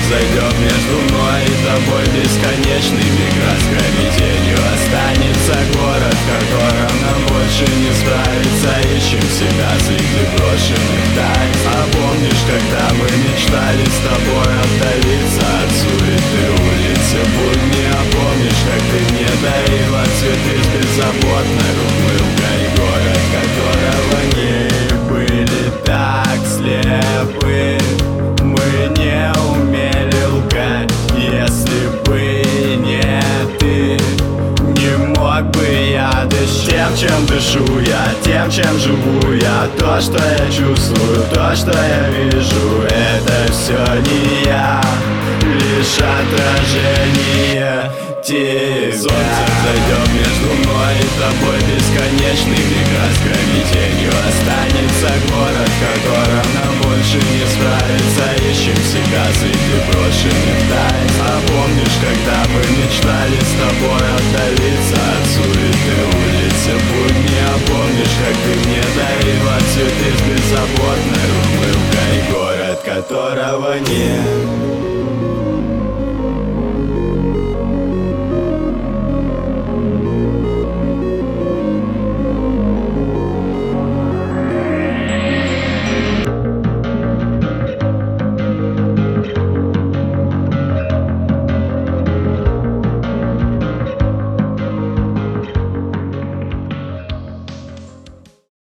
произойдет между мной и тобой бесконечный миг раскровенью. Останется город, в котором нам больше не справиться. Ищем себя среди брошенных тайн. А помнишь, когда мы мечтали с тобой отдалиться от суеты улицы будни? А помнишь, как ты мне дарила цветы с беззаботной ухмылкой? Город, которого не были так слепы. Мы не умели лгать. Если бы не ты, не мог бы я дышать тем, чем дышу я, тем, чем живу я. То, что я чувствую, то, что я вижу, это все не я, лишь отражение тебя. Солнце зайдет между мной и тобой бесконечный миг раскровенью. Останется город, в котором нам больше не справиться. Ищем себя среди брошенных тайн. А помнишь, когда мы мечтали с тобой